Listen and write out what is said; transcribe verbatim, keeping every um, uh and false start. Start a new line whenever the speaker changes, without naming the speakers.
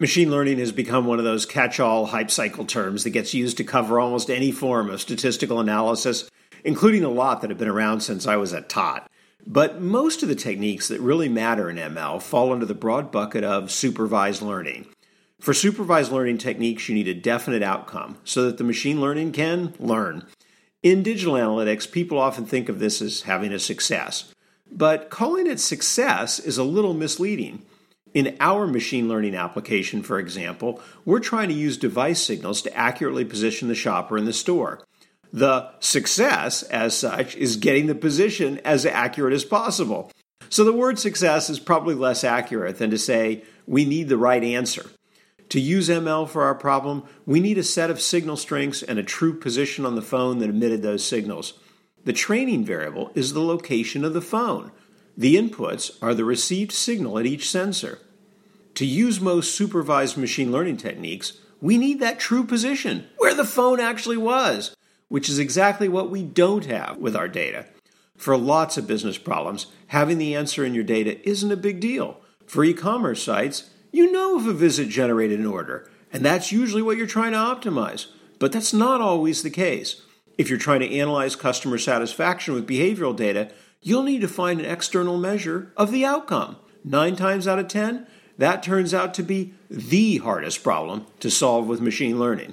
Machine learning has become one of those catch-all hype cycle terms that gets used to cover almost any form of statistical analysis, including a lot that have been around since I was at Tot. But most of the techniques that really matter in M L fall under the broad bucket of supervised learning. For supervised learning techniques, you need a definite outcome so that the machine learning can learn. In digital analytics, people often think of this as having a success. But calling it success is a little misleading. In our machine learning application, for example, we're trying to use device signals to accurately position the shopper in the store. The success, as such, is getting the position as accurate as possible. So the word success is probably less accurate than to say we need the right answer. To use M L for our problem, we need a set of signal strengths and a true position on the phone that emitted those signals. The training variable is the location of the phone. The inputs are the received signal at each sensor. To use most supervised machine learning techniques, we need that true position, where the phone actually was, which is exactly what we don't have with our data. For lots of business problems, having the answer in your data isn't a big deal. For e-commerce sites, you know if a visit generated an order, and that's usually what you're trying to optimize. But that's not always the case. If you're trying to analyze customer satisfaction with behavioral data, you'll need to find an external measure of the outcome. Nine times out of ten, that turns out to be the hardest problem to solve with machine learning.